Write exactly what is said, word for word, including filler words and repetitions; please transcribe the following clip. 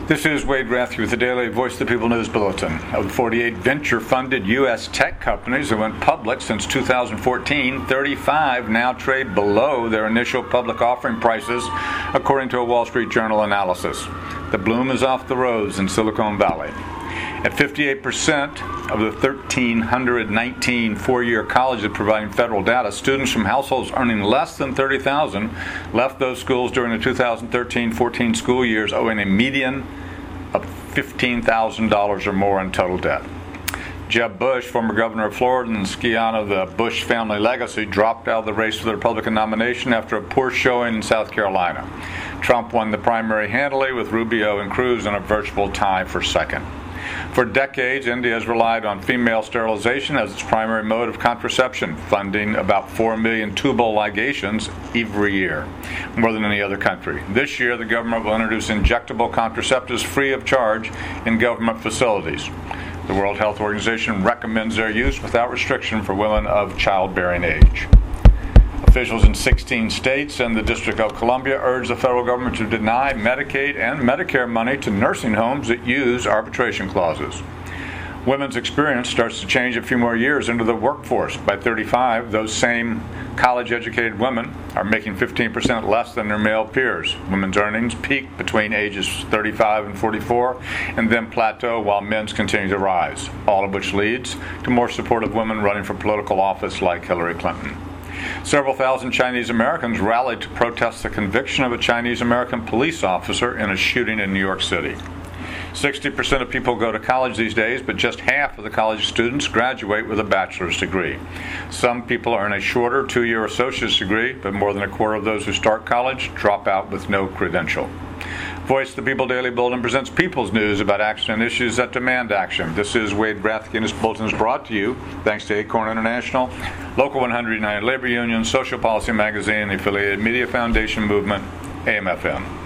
This is Wade Rathke with the Daily Voice of the People News Bulletin. Of the forty-eight venture-funded U S tech companies that went public since two thousand fourteen, thirty-five now trade below their initial public offering prices, according to a Wall Street Journal analysis. The bloom is off the rose in Silicon Valley. At fifty-eight percent of the one thousand three hundred nineteen four-year colleges providing federal data, students from households earning less than thirty thousand dollars left those schools during the two thousand thirteen fourteen school years owing a median of fifteen thousand dollars or more in total debt. Jeb Bush, former governor of Florida and scion of the Bush family legacy, dropped out of the race for the Republican nomination after a poor showing in South Carolina. Trump won the primary handily, with Rubio and Cruz in a virtual tie for second. For decades, India has relied on female sterilization as its primary mode of contraception, funding about four million tubal ligations every year, more than any other country. This year, the government will introduce injectable contraceptives free of charge in government facilities. The World Health Organization recommends their use without restriction for women of childbearing age. Officials in sixteen states and the District of Columbia urge the federal government to deny Medicaid and Medicare money to nursing homes that use arbitration clauses. Women's experience starts to change a few more years into the workforce. By thirty-five, those same college-educated women are making fifteen percent less than their male peers. Women's earnings peak between ages thirty-five and forty-four and then plateau while men's continue to rise, all of which leads to more support of women running for political office like Hillary Clinton. Several thousand Chinese Americans rallied to protest the conviction of a Chinese American police officer in a shooting in New York City. sixty percent of people go to college these days, but just half of the college students graduate with a bachelor's degree. Some people earn a shorter two-year associate's degree, but more than a quarter of those who start college drop out with no credential. Voice of the People Daily Bulletin presents People's News about action and issues that demand action. This is Wade Rathke, and this bulletin is brought to you thanks to Acorn International, Local one hundred United Labor Union, Social Policy Magazine, and the affiliated Media Foundation Movement, A M F M.